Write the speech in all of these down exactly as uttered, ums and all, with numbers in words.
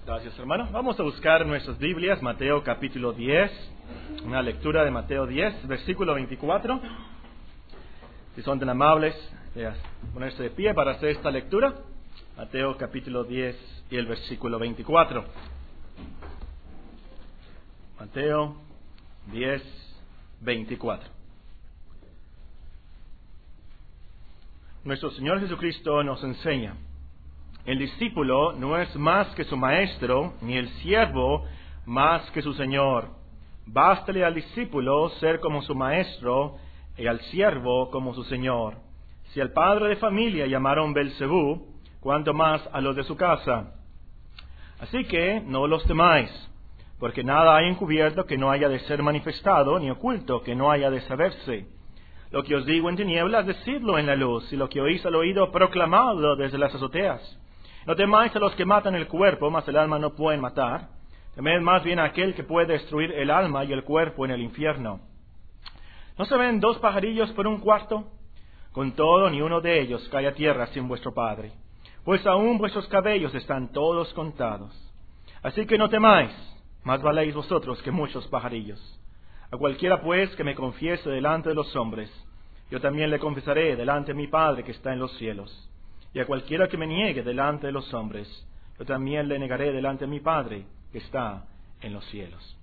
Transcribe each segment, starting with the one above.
Gracias, hermano. Vamos a buscar nuestras Biblias, Mateo capítulo diez, una lectura de Mateo diez, versículo veinticuatro. Si son tan amables de ponerse de pie para hacer esta lectura. Mateo capítulo diez y el versículo veinticuatro. Mateo diez, veinticuatro. Nuestro Señor Jesucristo nos enseña: el discípulo no es más que su maestro, ni el siervo más que su señor. Bástale al discípulo ser como su maestro, y al siervo como su señor. Si al padre de familia llamaron Belcebú, cuánto más a los de su casa. Así que no los temáis, porque nada hay encubierto que no haya de ser manifestado, ni oculto que no haya de saberse. Lo que os digo en tinieblas, decidlo en la luz, y lo que oís al oído, proclamadlo desde las azoteas. No temáis a los que matan el cuerpo, mas el alma no pueden matar. Temed más bien a aquel que puede destruir el alma y el cuerpo en el infierno. ¿No se ven dos pajarillos por un cuarto? Con todo, ni uno de ellos cae a tierra sin vuestro Padre. Pues aún vuestros cabellos están todos contados. Así que no temáis, más valéis vosotros que muchos pajarillos. A cualquiera pues que me confiese delante de los hombres, yo también le confesaré delante de mi Padre que está en los cielos. Y a cualquiera que me niegue delante de los hombres, yo también le negaré delante de mi Padre que está en los cielos.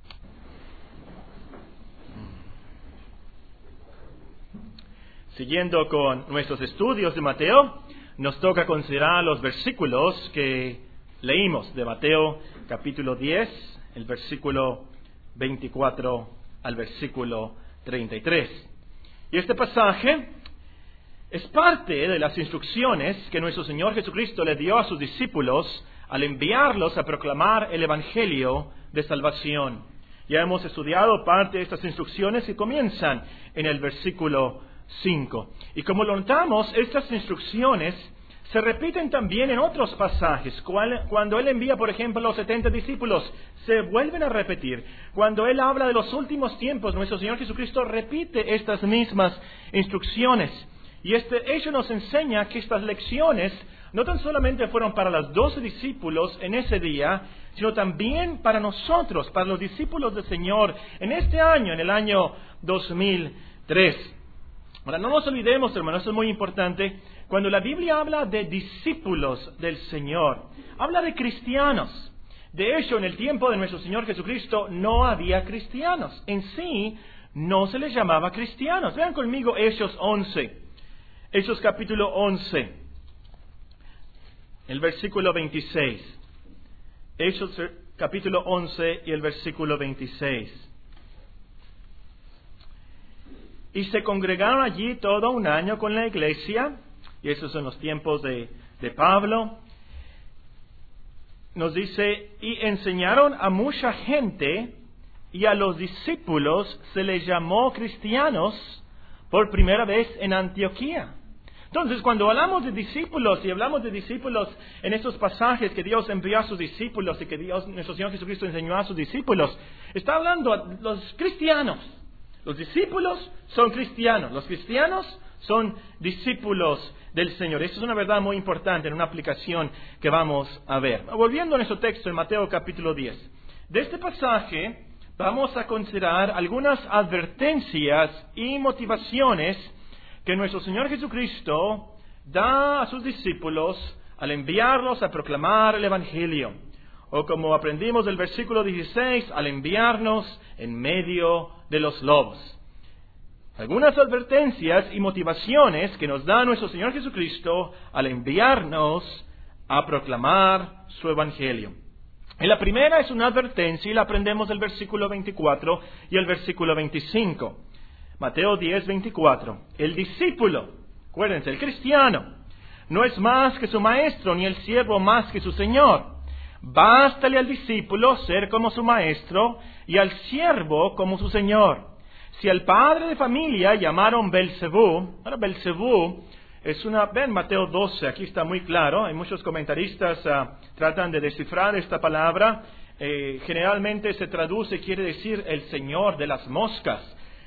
Siguiendo con nuestros estudios de Mateo, nos toca considerar los versículos que leímos de Mateo capítulo diez, el versículo veinticuatro al versículo treinta y tres. Y este pasaje es parte de las instrucciones que nuestro Señor Jesucristo le dio a sus discípulos al enviarlos a proclamar el Evangelio de salvación. Ya hemos estudiado parte de estas instrucciones que comienzan en el versículo cinco. Y como lo notamos, estas instrucciones se repiten también en otros pasajes. Cuando Él envía, por ejemplo, a los setenta discípulos, se vuelven a repetir. Cuando Él habla de los últimos tiempos, nuestro Señor Jesucristo repite estas mismas instrucciones. Y este hecho nos enseña que estas lecciones no tan solamente fueron para los doce discípulos en ese día, sino también para nosotros, para los discípulos del Señor, en este año, en el año dos mil tres. Ahora, no nos olvidemos, hermanos, esto es muy importante, cuando la Biblia habla de discípulos del Señor, habla de cristianos. De hecho, en el tiempo de nuestro Señor Jesucristo no había cristianos. En sí, no se les llamaba cristianos. Vean conmigo Hechos once. Hechos capítulo once, el versículo veintiséis. Hechos capítulo once y el versículo veintiséis. Y se congregaron allí todo un año con la iglesia, y esos son los tiempos de, de Pablo. Nos dice, y enseñaron a mucha gente, y a los discípulos se les llamó cristianos por primera vez en Antioquía. Entonces, cuando hablamos de discípulos y hablamos de discípulos en estos pasajes que Dios envió a sus discípulos y que Dios, nuestro Señor Jesucristo enseñó a sus discípulos, está hablando a los cristianos. Los discípulos son cristianos, los cristianos son discípulos del Señor. Esto es una verdad muy importante en una aplicación que vamos a ver. Volviendo a nuestro texto en Mateo capítulo diez. De este pasaje vamos a considerar algunas advertencias y motivaciones que nuestro Señor Jesucristo da a sus discípulos al enviarlos a proclamar el Evangelio. O como aprendimos del versículo dieciséis, al enviarnos en medio de los lobos. Algunas advertencias y motivaciones que nos da nuestro Señor Jesucristo al enviarnos a proclamar su Evangelio. Y la primera es una advertencia y la aprendemos del versículo veinticuatro y el versículo veinticinco. Mateo diez, veinticuatro. El discípulo, acuérdense, el cristiano, no es más que su maestro, ni el siervo más que su señor. Bástale al discípulo ser como su maestro y al siervo como su señor. Si al padre de familia llamaron Belcebú, ahora Belcebú es una, ven Mateo doce, aquí está muy claro, hay muchos comentaristas uh, tratan de descifrar esta palabra, eh, generalmente se traduce, quiere decir el señor de las moscas.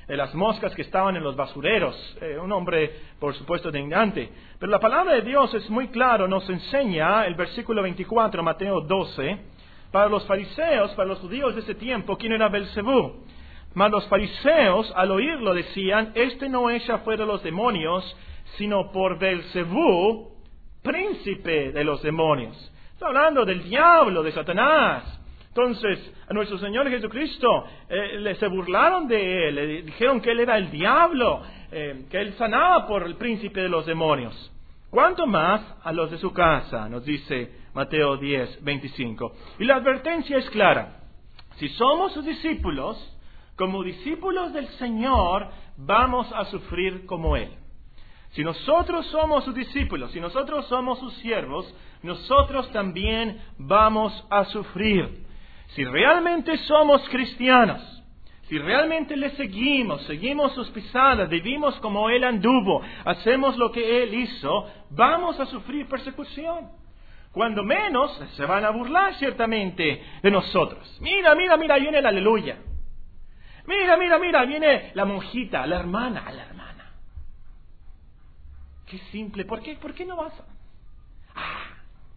de las moscas que estaban en los basureros. Eh, un hombre, por supuesto, indignante. Pero la palabra de Dios es muy claro, nos enseña el versículo veinticuatro, Mateo doce, para los fariseos, para los judíos de ese tiempo, ¿quién era Belcebú? Mas los fariseos, al oírlo, decían, este no echa fuera los demonios, sino por Belcebú, príncipe de los demonios. Está hablando del diablo, de Satanás. Entonces, a nuestro Señor Jesucristo eh, le, se burlaron de él, le dijeron que él era el diablo, eh, que él sanaba por el príncipe de los demonios. ¿Cuánto más a los de su casa? Nos dice Mateo diez, veinticinco. Y la advertencia es clara. Si somos sus discípulos, como discípulos del Señor, vamos a sufrir como Él. Si nosotros somos sus discípulos, si nosotros somos sus siervos, nosotros también vamos a sufrir. Si realmente somos cristianos, si realmente le seguimos, seguimos sus pisadas, vivimos como Él anduvo, hacemos lo que Él hizo, vamos a sufrir persecución. Cuando menos se van a burlar ciertamente de nosotros. Mira, mira, mira, ahí viene el aleluya. Mira, mira, mira, viene la monjita, la hermana, la hermana. Qué simple, ¿por qué, ¿por qué no vas a...? Ah,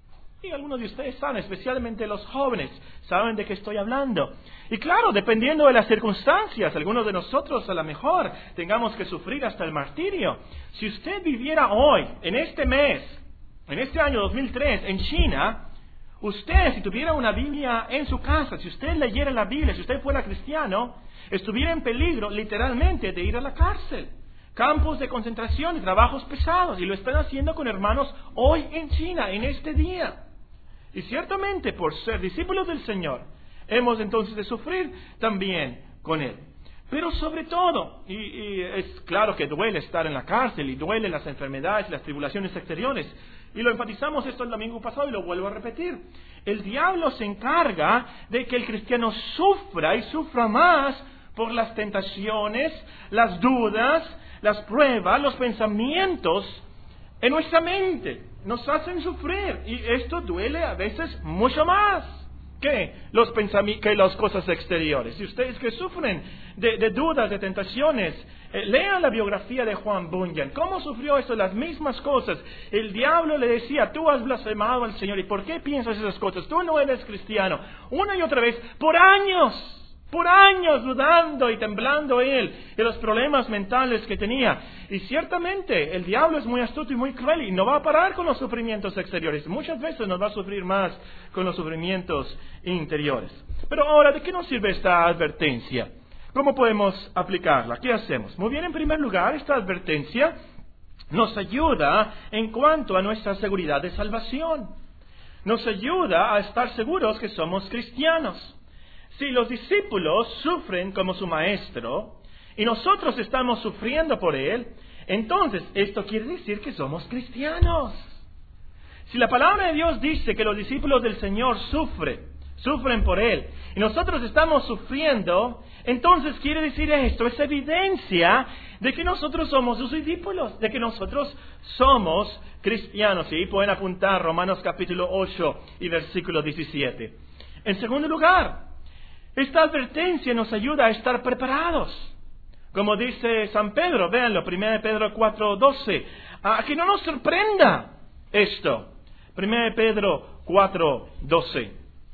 y algunos de ustedes saben, especialmente los jóvenes, saben de qué estoy hablando. Y claro, dependiendo de las circunstancias, algunos de nosotros a lo mejor tengamos que sufrir hasta el martirio. Si usted viviera hoy, en este mes, en este año dos mil tres, en China, usted, si tuviera una Biblia en su casa, si usted leyera la Biblia, si usted fuera cristiano, estuviera en peligro literalmente de ir a la cárcel. Campos de concentración y trabajos pesados, y lo están haciendo con hermanos hoy en China, en este día. Y ciertamente por ser discípulos del Señor, hemos entonces de sufrir también con Él. Pero sobre todo, y, y es claro que duele estar en la cárcel, y duele las enfermedades y las tribulaciones exteriores, y lo enfatizamos esto el domingo pasado y lo vuelvo a repetir. El diablo se encarga de que el cristiano sufra y sufra más por las tentaciones, las dudas, las pruebas, los pensamientos en nuestra mente. Nos hacen sufrir y esto duele a veces mucho más que los pensamientos, que las cosas exteriores. Y ustedes que sufren de, de dudas, de tentaciones, eh, lean la biografía de Juan Bunyan. ¿Cómo sufrió esto? Las mismas cosas. El diablo le decía, tú has blasfemado al Señor. ¿Y por qué piensas esas cosas? Tú no eres cristiano. Una y otra vez, por años. Por años dudando y temblando él de los problemas mentales que tenía. Y ciertamente el diablo es muy astuto y muy cruel y no va a parar con los sufrimientos exteriores. Muchas veces nos va a sufrir más con los sufrimientos interiores. Pero ahora, ¿de qué nos sirve esta advertencia? ¿Cómo podemos aplicarla? ¿Qué hacemos? Muy bien, en primer lugar, esta advertencia nos ayuda en cuanto a nuestra seguridad de salvación. Nos ayuda a estar seguros que somos cristianos. Si los discípulos sufren como su maestro y nosotros estamos sufriendo por él, entonces esto quiere decir que somos cristianos. Si la palabra de Dios dice que los discípulos del Señor sufren, sufren por él, y nosotros estamos sufriendo, entonces quiere decir esto, es evidencia de que nosotros somos sus discípulos, de que nosotros somos cristianos. Y ahí pueden apuntar Romanos capítulo ocho y versículo diecisiete. En segundo lugar, esta advertencia nos ayuda a estar preparados. Como dice San Pedro, véanlo, primera de Pedro cuatro doce, a que no nos sorprenda esto. primera de Pedro cuatro doce.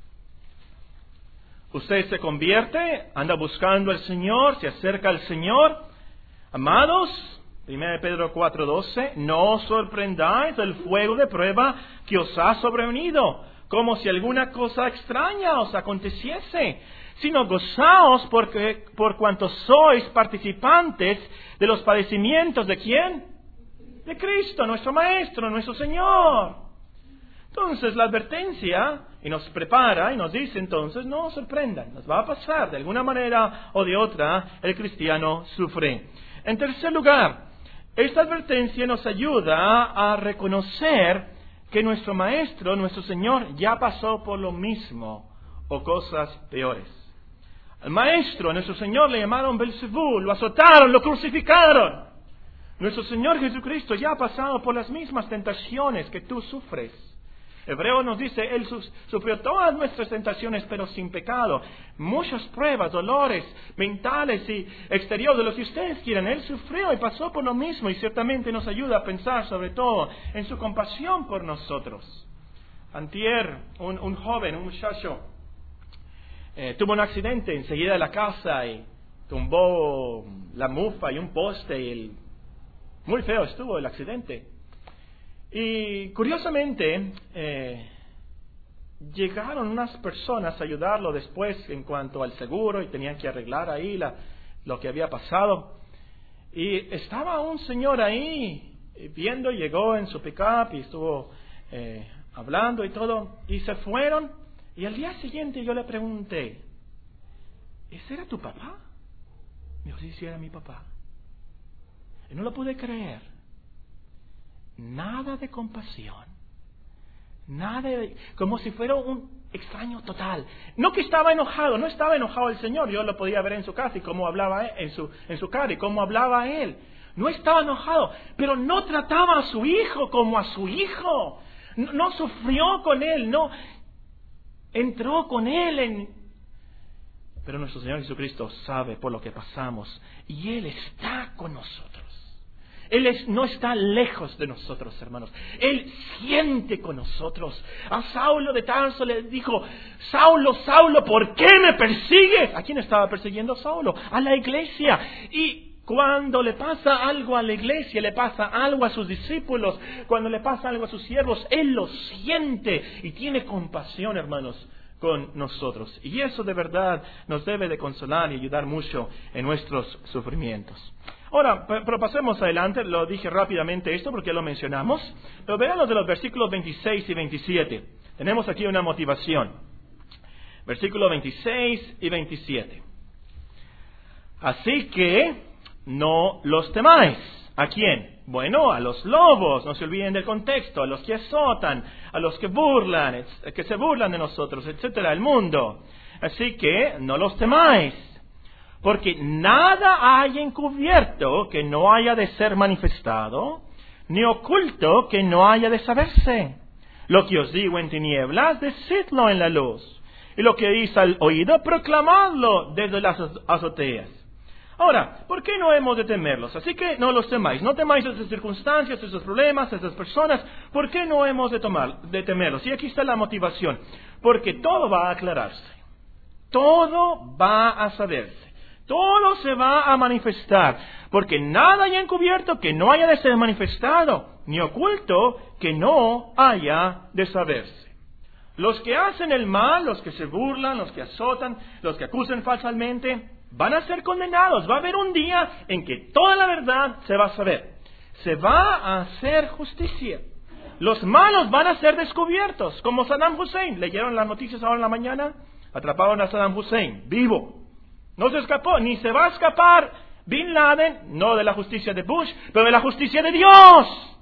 Usted se convierte, anda buscando al Señor, se acerca al Señor. Amados, primera de Pedro cuatro doce, no os sorprendáis del fuego de prueba que os ha sobrevenido, como si alguna cosa extraña os aconteciese, sino gozaos porque, por cuanto sois participantes de los padecimientos ¿de quién? De Cristo, nuestro Maestro, nuestro Señor. Entonces la advertencia, y nos prepara, y nos dice entonces, no os sorprendan, nos va a pasar, de alguna manera o de otra, el cristiano sufre. En tercer lugar, esta advertencia nos ayuda a reconocer que nuestro Maestro, nuestro Señor, ya pasó por lo mismo o cosas peores. Al Maestro, a nuestro Señor, le llamaron Belcebú, lo azotaron, lo crucificaron. Nuestro Señor Jesucristo ya ha pasado por las mismas tentaciones que tú sufres. Hebreos nos dice, Él su- sufrió todas nuestras tentaciones, pero sin pecado. Muchas pruebas, dolores mentales y exteriores, de lo que ustedes quieran. Él sufrió y pasó por lo mismo, y ciertamente nos ayuda a pensar sobre todo en su compasión por nosotros. Antier, un, un joven, un muchacho, eh, tuvo un accidente enseguida de la casa y tumbó la mufa y un poste, y el, muy feo estuvo el accidente. Y curiosamente, eh, llegaron unas personas a ayudarlo después en cuanto al seguro, y tenían que arreglar ahí la, lo que había pasado. Y estaba un señor ahí viendo, llegó en su pick-up y estuvo eh, hablando y todo, y se fueron. Y al día siguiente yo le pregunté, ¿ese era tu papá? Me dijo, sí, sí, era mi papá. Y no lo pude creer. Nada de compasión, nada de, como si fuera un extraño total. No que estaba enojado, no estaba enojado el Señor, yo lo podía ver en su casa y cómo hablaba él, en su, en su cara y cómo hablaba él. No estaba enojado, pero no trataba a su hijo como a su hijo. No, no sufrió con él, no entró con él en... Pero nuestro Señor Jesucristo sabe por lo que pasamos y Él está con nosotros. Él es, no está lejos de nosotros, hermanos. Él siente con nosotros. A Saulo de Tarso le dijo, Saulo, Saulo, ¿por qué me persigues? ¿A quién estaba persiguiendo Saulo? A la iglesia. Y cuando le pasa algo a la iglesia, le pasa algo a sus discípulos, cuando le pasa algo a sus siervos, Él lo siente y tiene compasión, hermanos, con nosotros. Y eso de verdad nos debe de consolar y ayudar mucho en nuestros sufrimientos. Ahora, pero pasemos adelante, lo dije rápidamente esto porque ya lo mencionamos, pero vean los de los versículos veintiséis y veintisiete. Tenemos aquí una motivación. Versículos veintiséis y veintisiete. Así que no los temáis. ¿A quién? Bueno, a los lobos, no se olviden del contexto, a los que azotan, a los que burlan, que se burlan de nosotros, etcétera, el mundo. Así que no los temáis. Porque nada hay encubierto que no haya de ser manifestado, ni oculto que no haya de saberse. Lo que os digo en tinieblas, decidlo en la luz. Y lo que oís al oído, proclamadlo desde las azoteas. Ahora, ¿por qué no hemos de temerlos? Así que no los temáis. No temáis esas circunstancias, esos problemas, esas personas. ¿Por qué no hemos de, tomar, de temerlos? Y aquí está la motivación. Porque todo va a aclararse. Todo va a saberse. Todo se va a manifestar, porque nada haya encubierto que no haya de ser manifestado, ni oculto que no haya de saberse. Los que hacen el mal, los que se burlan, los que azotan, los que acusan falsamente, van a ser condenados. Va a haber un día en que toda la verdad se va a saber. Se va a hacer justicia. Los malos van a ser descubiertos, como Saddam Hussein. ¿Leyeron las noticias ahora en la mañana? Atraparon a Saddam Hussein, vivo. No se escapó, ni se va a escapar Bin Laden, no de la justicia de Bush, pero de la justicia de Dios.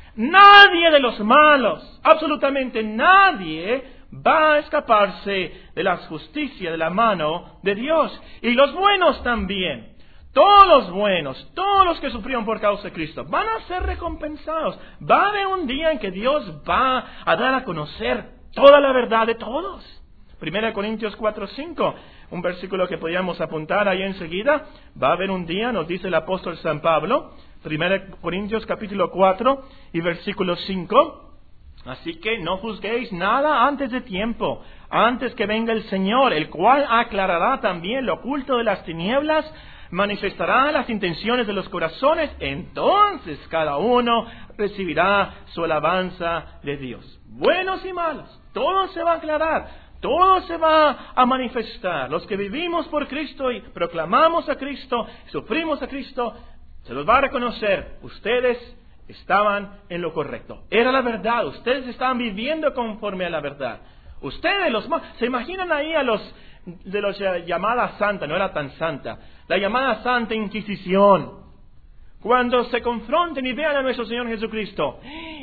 Nadie de los malos, absolutamente nadie, va a escaparse de la justicia, de la mano de Dios. Y los buenos también, todos los buenos, todos los que sufrieron por causa de Cristo, van a ser recompensados. Va a haber un día en que Dios va a dar a conocer toda la verdad de todos. Primera Corintios cuatro cinco, un versículo que podíamos apuntar ahí enseguida. Va a haber un día, nos dice el apóstol San Pablo, Primera Corintios capítulo cuatro y versículo cinco. Así que no juzguéis nada antes de tiempo, antes que venga el Señor, el cual aclarará también lo oculto de las tinieblas, manifestará las intenciones de los corazones, entonces cada uno recibirá su alabanza de Dios. Buenos y malos, todo se va a aclarar. Todo se va a manifestar. Los que vivimos por Cristo y proclamamos a Cristo, sufrimos a Cristo, se los va a reconocer. Ustedes estaban en lo correcto. Era la verdad. Ustedes estaban viviendo conforme a la verdad. Ustedes, los más, se imaginan ahí a los de los llamada santa, no era tan santa, la llamada Santa Inquisición. Cuando se confronten y vean a nuestro Señor Jesucristo,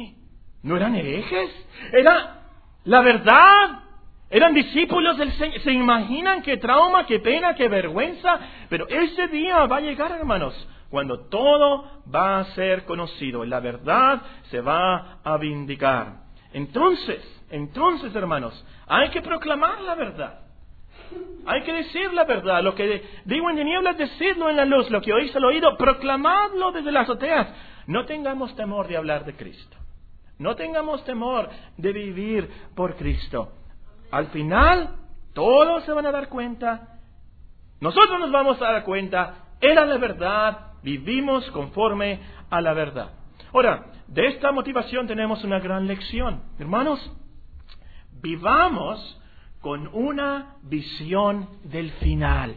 ¿no eran herejes? Era la verdad. Eran discípulos del Señor. ¿Se imaginan qué trauma, qué pena, qué vergüenza? Pero ese día va a llegar, hermanos, cuando todo va a ser conocido y la verdad se va a vindicar. Entonces, Entonces, hermanos, hay que proclamar la verdad. Hay que decir la verdad. Lo que digo en tinieblas, decidlo en la luz. Lo que oís al oído, proclamadlo desde las azoteas. No tengamos temor de hablar de Cristo. No tengamos temor de vivir por Cristo. Al final, todos se van a dar cuenta. Nosotros nos vamos a dar cuenta. Era la verdad. Vivimos conforme a la verdad. Ahora, de esta motivación tenemos una gran lección. Hermanos, vivamos con una visión del final.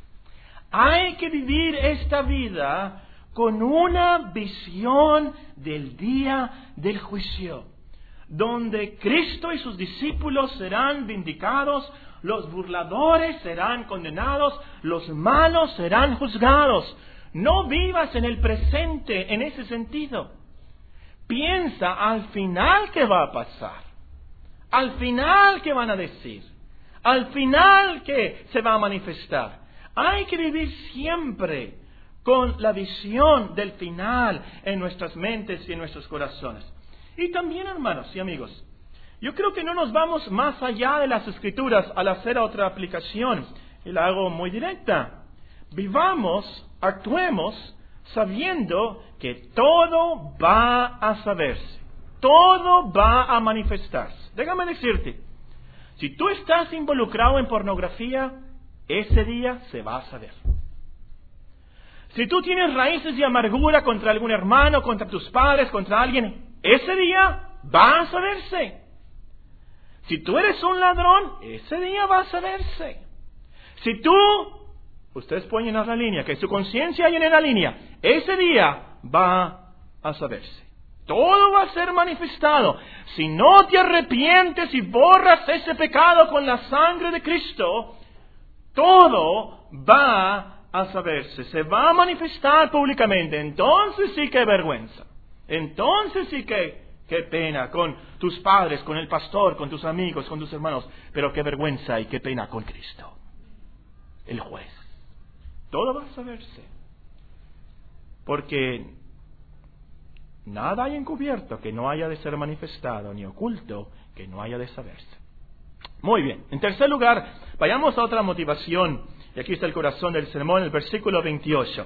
Hay que vivir esta vida con una visión del día del juicio, donde Cristo y sus discípulos serán vindicados, los burladores serán condenados, los malos serán juzgados. No vivas en el presente en ese sentido. Piensa al final qué va a pasar, al final qué van a decir, al final qué se va a manifestar. Hay que vivir siempre con la visión del final en nuestras mentes y en nuestros corazones. Y también, hermanos y amigos, yo creo que no nos vamos más allá de las Escrituras al hacer otra aplicación, y la hago muy directa. Vivamos, actuemos, sabiendo que todo va a saberse, todo va a manifestarse. Déjame decirte, si tú estás involucrado en pornografía, ese día se va a saber. Si tú tienes raíces de amargura contra algún hermano, contra tus padres, contra alguien, ese día va a saberse. Si tú eres un ladrón, ese día va a saberse. Si tú, ustedes pueden llenar la línea, que su conciencia llene la línea, ese día va a saberse. Todo va a ser manifestado. Si no te arrepientes y borras ese pecado con la sangre de Cristo, todo va a saberse, se va a manifestar públicamente. Entonces sí que vergüenza. Entonces sí que, qué pena con tus padres, con el pastor, con tus amigos, con tus hermanos. Pero qué vergüenza y qué pena con Cristo, el juez. Todo va a saberse. Porque nada hay encubierto que no haya de ser manifestado, ni oculto que no haya de saberse. Muy bien. En tercer lugar, vayamos a otra motivación. Y aquí está el corazón del sermón, el versículo veintiocho.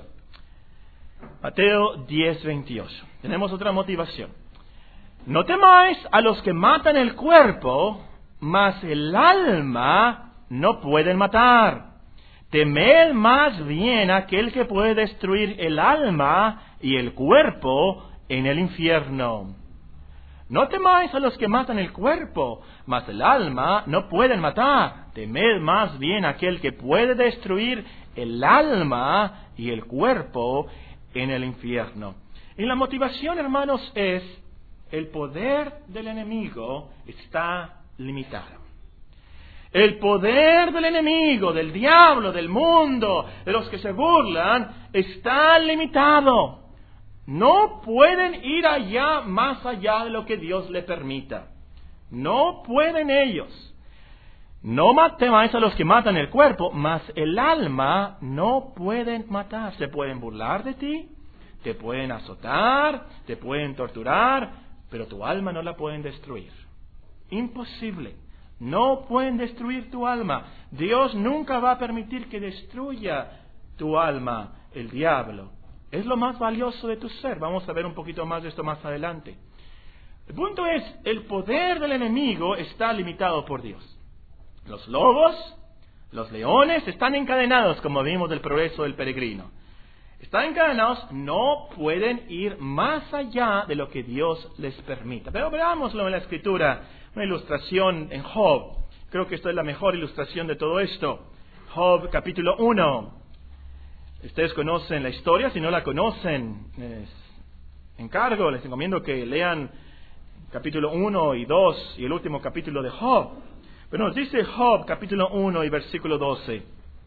Mateo diez, veintiocho. Tenemos otra motivación. No temáis a los que matan el cuerpo, mas el alma no pueden matar. Temed más bien a aquel que puede destruir el alma y el cuerpo en el infierno. No temáis a los que matan el cuerpo, mas el alma no pueden matar. Temed más bien a aquel que puede destruir el alma y el cuerpo en el infierno. Y la motivación, hermanos, es el poder del enemigo está limitado. El poder del enemigo, del diablo, del mundo, de los que se burlan, está limitado. No pueden ir allá, más allá de lo que Dios le permita. No pueden ellos. No temáis a los que matan el cuerpo, mas el alma no pueden matar. Se pueden burlar de ti, te pueden azotar, te pueden torturar, pero tu alma no la pueden destruir. Imposible. No pueden destruir tu alma. Dios nunca va a permitir que destruya tu alma el diablo. Es lo más valioso de tu ser. Vamos a ver un poquito más de esto más adelante. El punto es, el poder del enemigo está limitado por Dios. Los lobos, los leones están encadenados, como vimos del progreso del peregrino. Están encadenados, no pueden ir más allá de lo que Dios les permita. Pero veámoslo en la Escritura, una ilustración en Job. Creo que esto es la mejor ilustración de todo esto. Job capítulo uno. Ustedes conocen la historia, si no la conocen, les encargo, les encomiendo que lean capítulo uno y dos y el último capítulo de Job. Pero nos dice Job capítulo uno y versículo doce.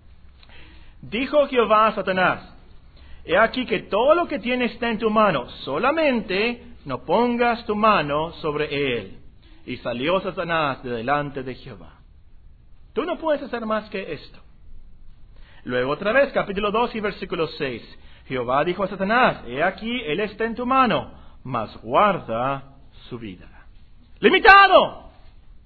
Dijo Jehová a Satanás: he aquí que todo lo que tienes está en tu mano, solamente no pongas tu mano sobre él. Y salió Satanás de delante de Jehová. Tú no puedes hacer más que esto. Luego otra vez, capítulo dos y versículo seis. Jehová dijo a Satanás: he aquí, él está en tu mano, mas guarda su vida. ¡Limitado!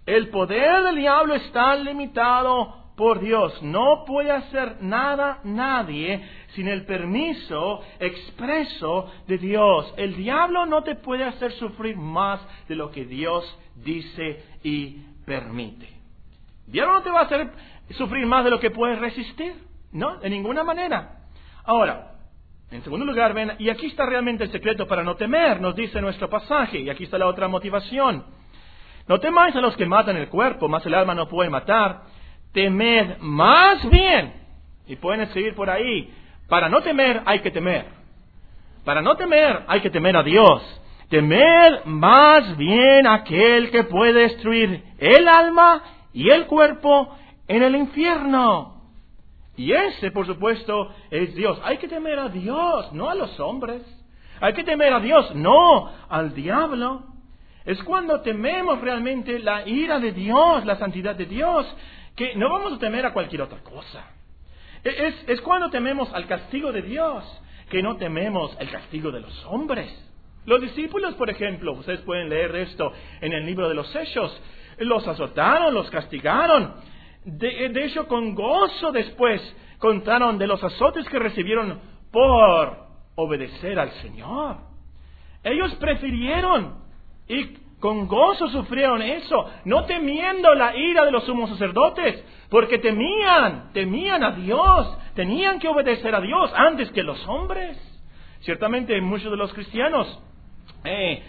El poder del diablo está limitado por Dios. No puede hacer nada nadie sin el permiso expreso de Dios. El diablo no te puede hacer sufrir más de lo que Dios dice y permite. El diablo no te va a hacer sufrir más de lo que puedes resistir. No, de ninguna manera. Ahora, en segundo lugar, ven, y aquí está realmente el secreto para no temer, nos dice nuestro pasaje, y aquí está la otra motivación. No temáis a los que matan el cuerpo, mas el alma no puede matar. Temed más bien, y pueden escribir por ahí, para no temer hay que temer. Para no temer hay que temer a Dios. Temed más bien a aquel que puede destruir el alma y el cuerpo en el infierno. Y ese, por supuesto, es Dios. Hay que temer a Dios, no a los hombres. Hay que temer a Dios, no al diablo. Es cuando tememos realmente la ira de Dios, la santidad de Dios, que no vamos a temer a cualquier otra cosa. Es, es cuando tememos al castigo de Dios, que no tememos el castigo de los hombres. Los discípulos, por ejemplo, ustedes pueden leer esto en el libro de los Hechos, los azotaron, los castigaron. De, de hecho, con gozo después contaron de los azotes que recibieron por obedecer al Señor. Ellos prefirieron y con gozo sufrieron eso, no temiendo la ira de los sumos sacerdotes, porque temían, temían a Dios, tenían que obedecer a Dios antes que los hombres. Ciertamente muchos de los cristianos, eh,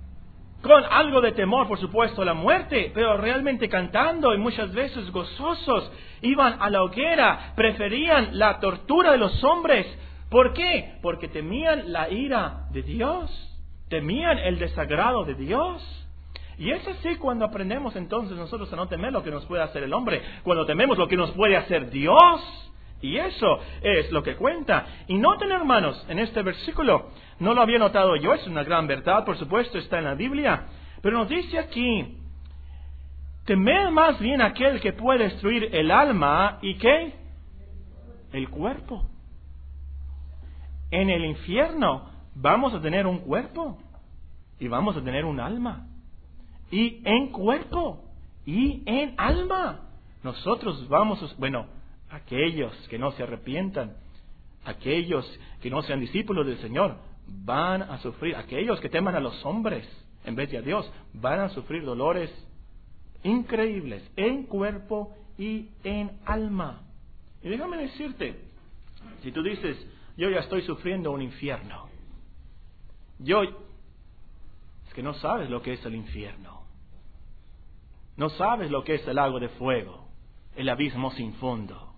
con algo de temor, por supuesto, a la muerte, pero realmente cantando y muchas veces gozosos, iban a la hoguera, preferían la tortura de los hombres. ¿Por qué? Porque temían la ira de Dios. Temían el desagrado de Dios. Y es así cuando aprendemos entonces nosotros a no temer lo que nos puede hacer el hombre, cuando tememos lo que nos puede hacer Dios. Y eso es lo que cuenta. Y noten, hermanos, en este versículo, no lo había notado yo, es una gran verdad, por supuesto, está en la Biblia, pero nos dice aquí, temed más bien aquel que puede destruir el alma y ¿qué? El cuerpo. En el infierno vamos a tener un cuerpo y vamos a tener un alma. Y en cuerpo y en alma nosotros vamos a, bueno, aquellos que no se arrepientan, aquellos que no sean discípulos del Señor, van a sufrir, aquellos que teman a los hombres en vez de a Dios, van a sufrir dolores increíbles en cuerpo y en alma. Y déjame decirte, si tú dices, yo ya estoy sufriendo un infierno, yo, es que no sabes lo que es el infierno. No sabes lo que es el lago de fuego, el abismo sin fondo.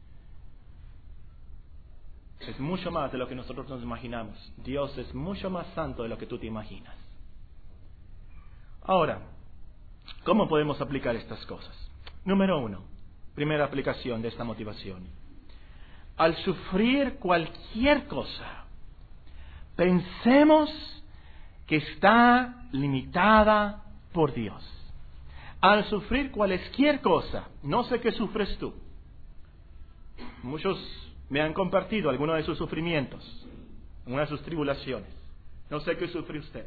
Es mucho más de lo que nosotros nos imaginamos. Dios es mucho más santo de lo que tú te imaginas. Ahora, ¿cómo podemos aplicar estas cosas? Número uno, primera aplicación de esta motivación. Al sufrir cualquier cosa, pensemos que está limitada por Dios. Al sufrir cualquier cosa, no sé qué sufres tú. Muchos me han compartido algunos de sus sufrimientos, una de sus tribulaciones. No sé qué sufre usted.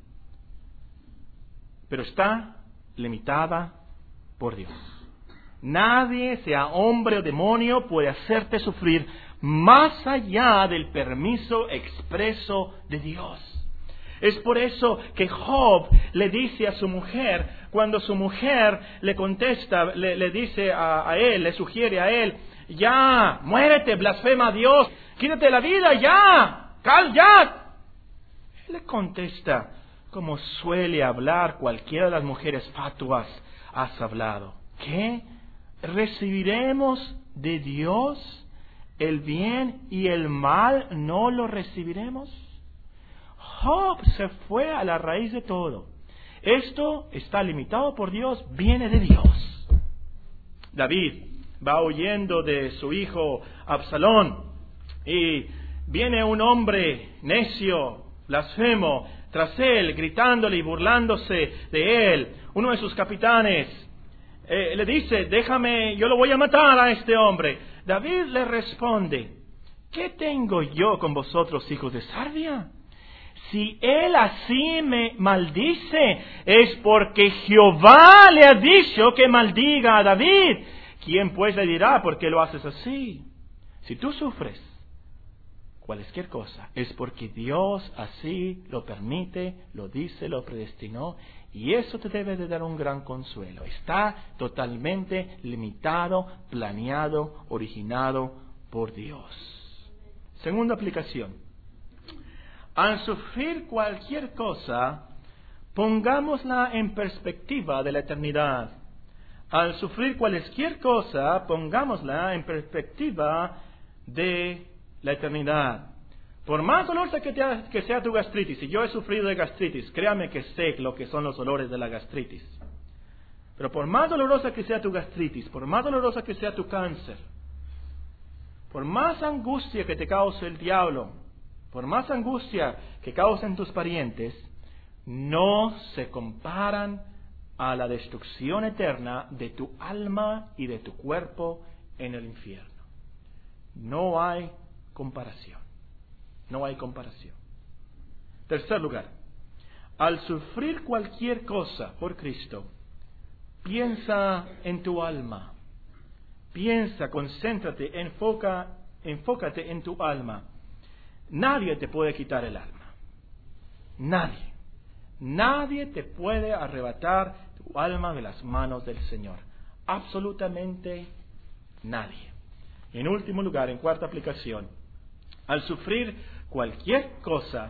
Pero está limitada por Dios. Nadie, sea hombre o demonio, puede hacerte sufrir más allá del permiso expreso de Dios. Es por eso que Job le dice a su mujer, cuando su mujer le contesta, le, le dice a, a él, le sugiere a él, ya, muérete, blasfema a Dios, quítate la vida, ya, cal, ya. Él le contesta, como suele hablar cualquiera de las mujeres fatuas, has hablado. ¿Qué? ¿Recibiremos de Dios el bien y el mal no lo recibiremos? Job se fue a la raíz de todo. Esto está limitado por Dios, viene de Dios. David va huyendo de su hijo Absalón y viene un hombre necio, blasfemo, tras él, gritándole y burlándose de él. Uno de sus capitanes eh, le dice, déjame, yo lo voy a matar a este hombre. David le responde, ¿qué tengo yo con vosotros, hijos de Sarvia? si él así me maldice, es porque Jehová le ha dicho que maldiga a David. ¿Quién pues le dirá por qué lo haces así? Si tú sufres cualquier cosa, es porque Dios así lo permite, lo dice, lo predestinó, y eso te debe de dar un gran consuelo. Está totalmente limitado, planeado, originado por Dios. Segunda aplicación. Al sufrir cualquier cosa, pongámosla en perspectiva de la eternidad. Al sufrir cualquier cosa, pongámosla en perspectiva de la eternidad. Por más dolorosa que, te, que sea tu gastritis, y yo he sufrido de gastritis, créame que sé lo que son los dolores de la gastritis. Pero por más dolorosa que sea tu gastritis, por más dolorosa que sea tu cáncer, por más angustia que te cause el diablo, por más angustia que causen tus parientes, no se comparan a la destrucción eterna de tu alma y de tu cuerpo en el infierno. No hay comparación. No hay comparación. Tercer lugar, al sufrir cualquier cosa por Cristo, piensa en tu alma. Piensa, concéntrate, enfoca, enfócate en tu alma. Nadie te puede quitar el alma. Nadie. Nadie te puede arrebatar tu alma de las manos del Señor. Absolutamente nadie. En último lugar, en cuarta aplicación, al sufrir cualquier cosa,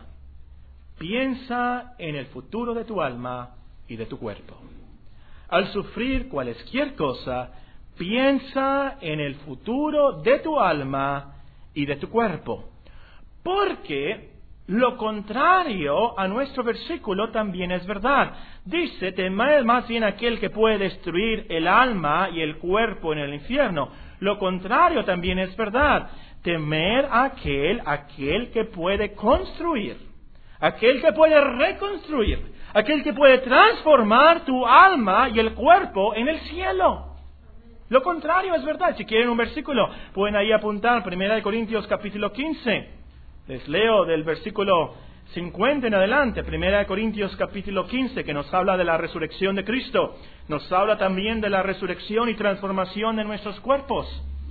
piensa en el futuro de tu alma y de tu cuerpo. Al sufrir cualquier cosa, piensa en el futuro de tu alma y de tu cuerpo. Porque lo contrario a nuestro versículo también es verdad. Dice, temed más bien aquel que puede destruir el alma y el cuerpo en el infierno. Lo contrario también es verdad. Temer a aquel, aquel que puede construir, aquel que puede reconstruir, aquel que puede transformar tu alma y el cuerpo en el cielo. Lo contrario es verdad. Si quieren un versículo, pueden ahí apuntar Primera de Corintios capítulo quince. Les leo del versículo cincuenta en adelante, Primera de Corintios capítulo quince, que nos habla de la resurrección de Cristo. Nos habla también de la resurrección y transformación de nuestros cuerpos.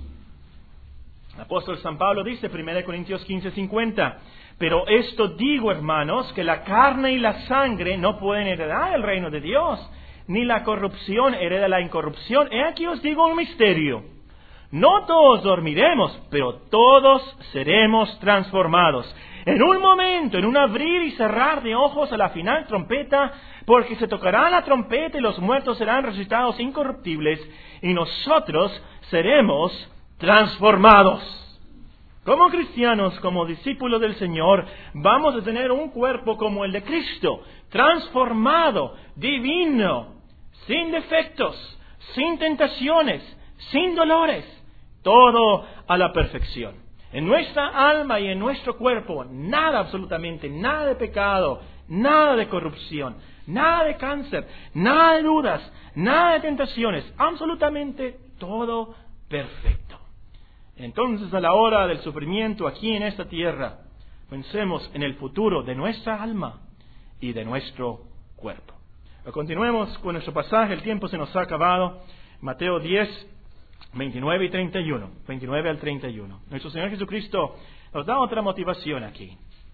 El apóstol San Pablo dice, Primera de Corintios quince, cincuenta, pero esto digo, hermanos, que la carne y la sangre no pueden heredar el reino de Dios, ni la corrupción hereda la incorrupción. He aquí os digo un misterio. No todos dormiremos, pero todos seremos transformados. En un momento, en un abrir y cerrar de ojos a la final trompeta, porque se tocará la trompeta y los muertos serán resucitados incorruptibles, y nosotros seremos transformados. Como cristianos, como discípulos del Señor, vamos a tener un cuerpo como el de Cristo, transformado, divino, sin defectos, sin tentaciones, sin dolores, todo a la perfección. En nuestra alma y en nuestro cuerpo, nada, absolutamente nada de pecado, nada de corrupción, nada de cáncer, nada de dudas, nada de tentaciones, absolutamente todo perfecto. Entonces, a la hora del sufrimiento aquí en esta tierra, pensemos en el futuro de nuestra alma y de nuestro cuerpo. Pero continuemos con nuestro pasaje, el tiempo se nos ha acabado. Mateo diez, veintinueve y treinta y uno, veintinueve al treinta y uno. Nuestro Señor Jesucristo nos da otra motivación aquí.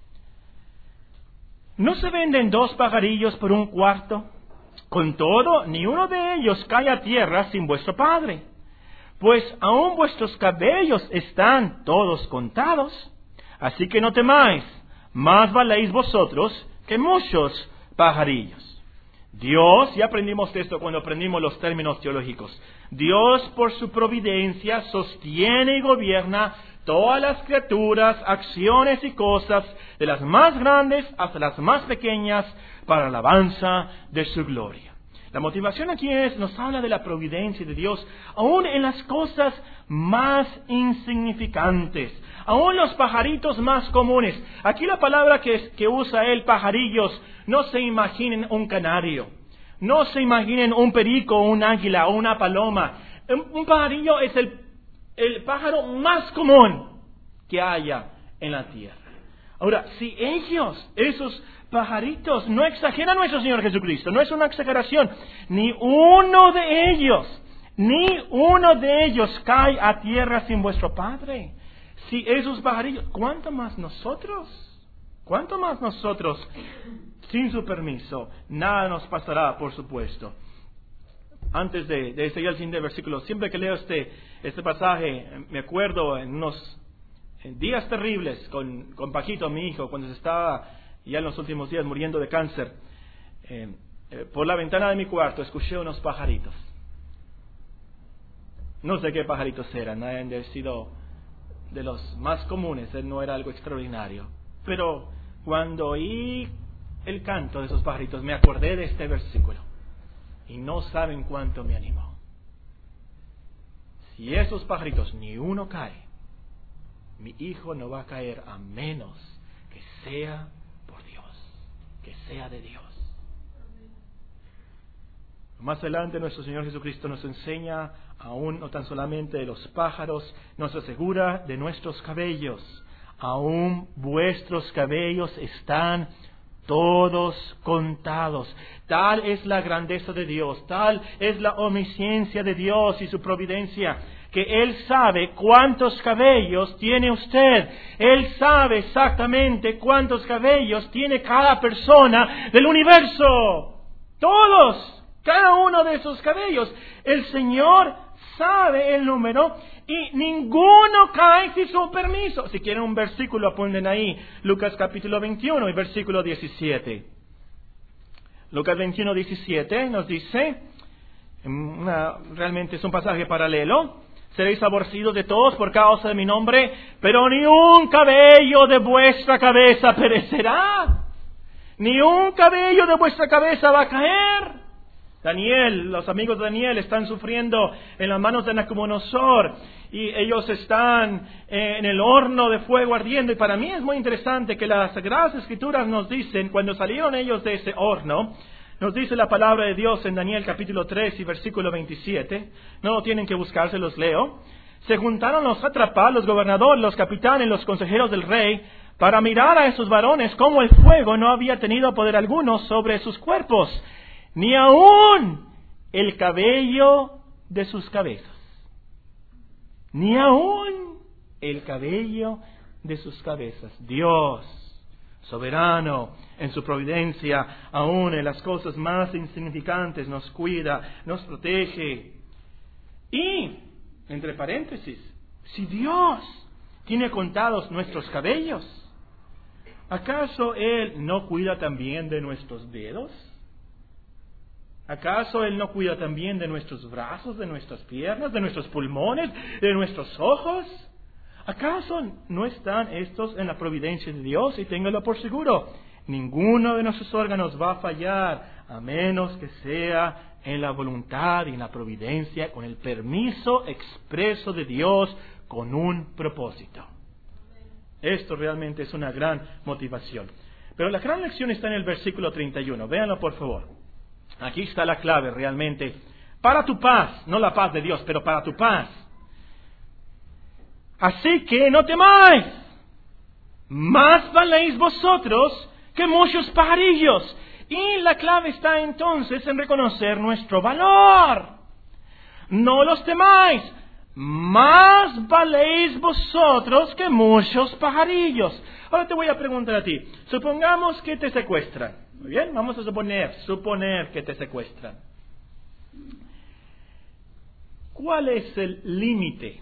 ¿No se venden dos pajarillos por un cuarto? Con todo, ni uno de ellos cae a tierra sin vuestro Padre. Pues aún vuestros cabellos están todos contados. Así que no temáis, más valéis vosotros que muchos pajarillos. Dios, ya aprendimos esto cuando aprendimos los términos teológicos, Dios por su providencia sostiene y gobierna todas las criaturas, acciones y cosas, de las más grandes hasta las más pequeñas, para la alabanza de su gloria. La motivación aquí es, nos habla de la providencia de Dios, aún en las cosas más insignificantes, aún los pajaritos más comunes. Aquí la palabra que, que usa él, pajarillos, no se imaginen un canario, no se imaginen un perico, un águila o una paloma. Un, un pajarillo es el, el pájaro más común que haya en la tierra. Ahora, si ellos, esos pajaritos, no exagera nuestro Señor Jesucristo, no es una exageración, ni uno de ellos, ni uno de ellos cae a tierra sin vuestro Padre. Si esos pajaritos, ¿cuánto más nosotros? ¿Cuánto más nosotros? Sin su permiso, nada nos pasará, por supuesto. Antes de, de seguir al fin del versículo, siempre que leo este, este pasaje, me acuerdo en unos en días terribles con, con Paquito, mi hijo, cuando se estaba ya en los últimos días muriendo de cáncer. Eh, eh, por la ventana de mi cuarto escuché unos pajaritos. No sé qué pajaritos eran, han de haber sido de los más comunes, no era algo extraordinario. Pero cuando oí el canto de esos pajaritos, me acordé de este versículo. Y no saben cuánto me animó. Si esos pajaritos ni uno cae, mi hijo no va a caer a menos que sea por Dios, que sea de Dios. Más adelante nuestro Señor Jesucristo nos enseña, aún no tan solamente de los pájaros, nos asegura de nuestros cabellos. Aún vuestros cabellos están todos contados. Tal es la grandeza de Dios, tal es la omnisciencia de Dios y su providencia, que Él sabe cuántos cabellos tiene usted. Él sabe exactamente cuántos cabellos tiene cada persona del universo. Todos. Cada uno de esos cabellos. El Señor sabe el número y ninguno cae sin su permiso. Si quieren un versículo, apunten ahí. Lucas capítulo veintiuno y versículo diecisiete. Lucas veintiuno, diecisiete nos dice, una, realmente es un pasaje paralelo. Seréis aborrecidos de todos por causa de mi nombre, pero ni un cabello de vuestra cabeza perecerá. Ni un cabello de vuestra cabeza va a caer. Daniel, los amigos de Daniel están sufriendo en las manos de Nabucodonosor y ellos están en el horno de fuego ardiendo. Y para mí es muy interesante que las Sagradas Escrituras nos dicen, cuando salieron ellos de ese horno, nos dice la palabra de Dios en Daniel capítulo tres y versículo veintisiete, no lo tienen que buscar, se los leo. Se juntaron los sátrapas, los gobernadores, los capitanes, los consejeros del rey, para mirar a esos varones como el fuego no había tenido poder alguno sobre sus cuerpos, ni aún el cabello de sus cabezas. Ni aún el cabello de sus cabezas. Dios, soberano en su providencia, aún en las cosas más insignificantes, nos cuida, nos protege. Y, entre paréntesis, si Dios tiene contados nuestros cabellos, ¿acaso Él no cuida también de nuestros dedos? ¿Acaso Él no cuida también de nuestros brazos, de nuestras piernas, de nuestros pulmones, de nuestros ojos? ¿Acaso no están estos en la providencia de Dios? Y téngalo por seguro, ninguno de nuestros órganos va a fallar, a menos que sea en la voluntad y en la providencia, con el permiso expreso de Dios, con un propósito. Esto realmente es una gran motivación. Pero la gran lección está en el versículo treinta y uno. Véanlo por favor. Aquí está la clave realmente. Para tu paz, no la paz de Dios, pero para tu paz. Así que no temáis. Más valéis vosotros que muchos pajarillos. Y la clave está entonces en reconocer nuestro valor. No los temáis. Más valéis vosotros que muchos pajarillos. Ahora te voy a preguntar a ti. Supongamos que te secuestran. Muy bien, vamos a suponer, suponer que te secuestran. ¿Cuál es el límite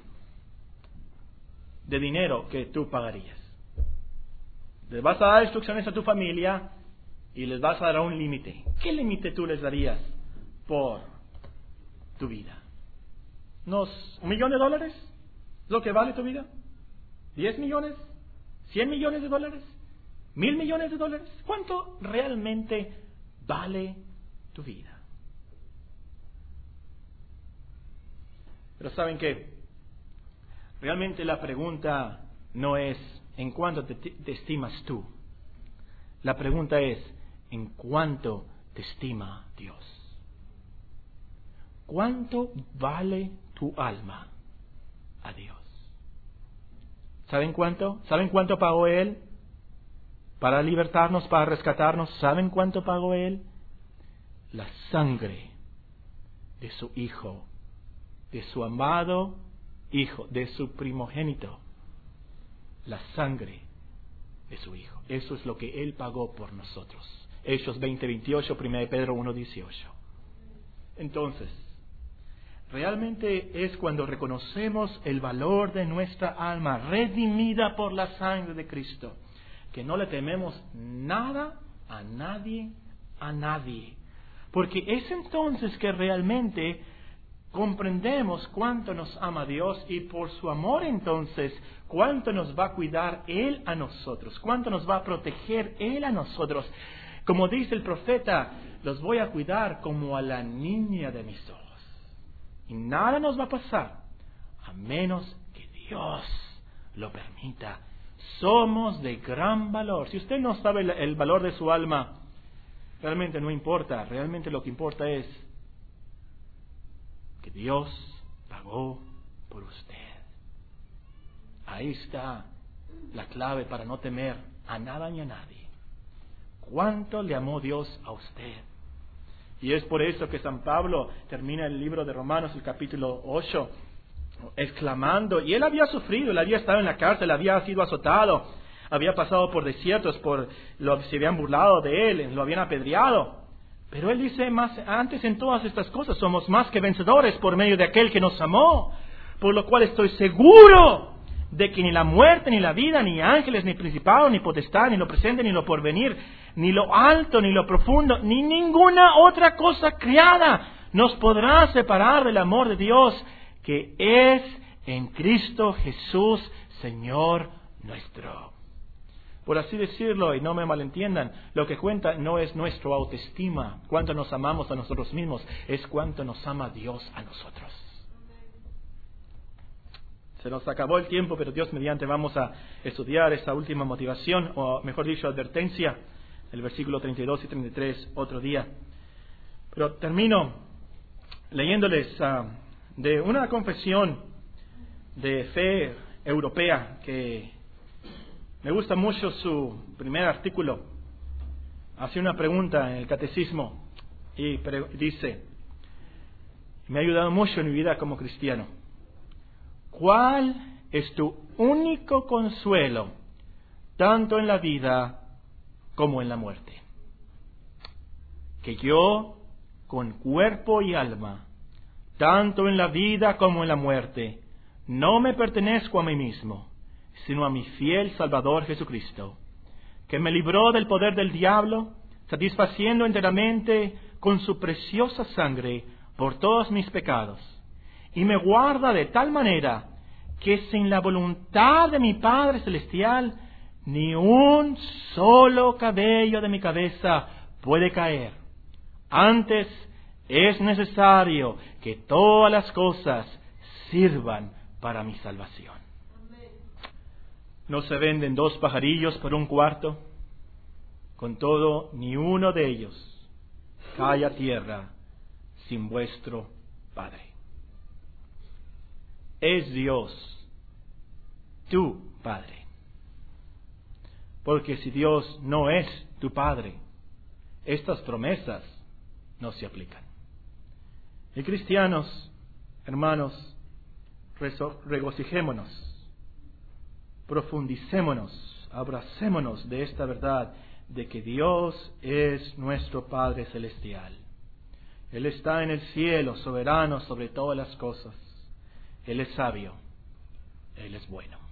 de dinero que tú pagarías? Les vas a dar instrucciones a tu familia y les vas a dar un límite. ¿Qué límite tú les darías por tu vida? ¿Unos un millón de dólares? ¿Es lo que vale tu vida? ¿Diez millones? ¿Cien millones de dólares? ¿Mil millones de dólares? ¿Cuánto realmente vale tu vida? Pero ¿saben qué? Realmente la pregunta no es ¿en cuánto te, te estimas tú? La pregunta es ¿en cuánto te estima Dios? ¿Cuánto vale tu alma a Dios? ¿Saben cuánto? ¿Saben cuánto pagó Él para libertarnos, para rescatarnos. ¿Saben cuánto pagó Él? La sangre de su Hijo, de su amado Hijo, de su primogénito. La sangre de su Hijo. Eso es lo que Él pagó por nosotros. Hechos veinte veintiocho, primera de Pedro uno dieciocho. Entonces, realmente es cuando reconocemos el valor de nuestra alma, redimida por la sangre de Cristo, que no le tememos nada a nadie, a nadie. Porque es entonces que realmente comprendemos cuánto nos ama Dios y por su amor entonces cuánto nos va a cuidar Él a nosotros, cuánto nos va a proteger Él a nosotros. Como dice el profeta, los voy a cuidar como a la niña de mis ojos. Y nada nos va a pasar a menos que Dios lo permita. Somos de gran valor. Si usted no sabe el valor de su alma, realmente no importa. Realmente lo que importa es que Dios pagó por usted. Ahí está la clave para no temer a nada ni a nadie. ¿Cuánto le amó Dios a usted? Y es por eso que San Pablo termina el libro de Romanos, el capítulo ocho, exclamando, y él había sufrido, él había estado en la cárcel, había sido azotado, había pasado por desiertos, por lo se habían burlado de él, lo habían apedreado. Pero él dice, más antes en todas estas cosas somos más que vencedores por medio de aquel que nos amó, por lo cual estoy seguro de que ni la muerte, ni la vida, ni ángeles, ni principados, ni potestad, ni lo presente, ni lo porvenir, ni lo alto, ni lo profundo, ni ninguna otra cosa creada nos podrá separar del amor de Dios que es en Cristo Jesús, Señor nuestro. Por así decirlo, y no me malentiendan, lo que cuenta no es nuestra autoestima, cuánto nos amamos a nosotros mismos, es cuánto nos ama Dios a nosotros. Se nos acabó el tiempo, pero Dios mediante vamos a estudiar esta última motivación, o mejor dicho, advertencia, el versículo treinta y dos y treinta y tres, otro día. Pero termino leyéndoles uh, de una confesión de fe europea que me gusta mucho su primer artículo. Hace una pregunta en el catecismo y pre- dice, me ha ayudado mucho en mi vida como cristiano. ¿Cuál es tu único consuelo, tanto en la vida como en la muerte? Que yo, con cuerpo y alma, tanto en la vida como en la muerte, no me pertenezco a mí mismo, sino a mi fiel Salvador Jesucristo, que me libró del poder del diablo, satisfaciendo enteramente con su preciosa sangre por todos mis pecados, y me guarda de tal manera que sin la voluntad de mi Padre Celestial, ni un solo cabello de mi cabeza puede caer. Antes es necesario que todas las cosas sirvan para mi salvación. ¿No se venden dos pajarillos por un cuarto? Con todo, ni uno de ellos cae a tierra sin vuestro Padre. Es Dios, tu Padre. Porque si Dios no es tu Padre, estas promesas no se aplican. Y cristianos, hermanos, regocijémonos, profundicémonos, abracémonos de esta verdad de que Dios es nuestro Padre Celestial. Él está en el cielo, soberano sobre todas las cosas. Él es sabio, Él es bueno.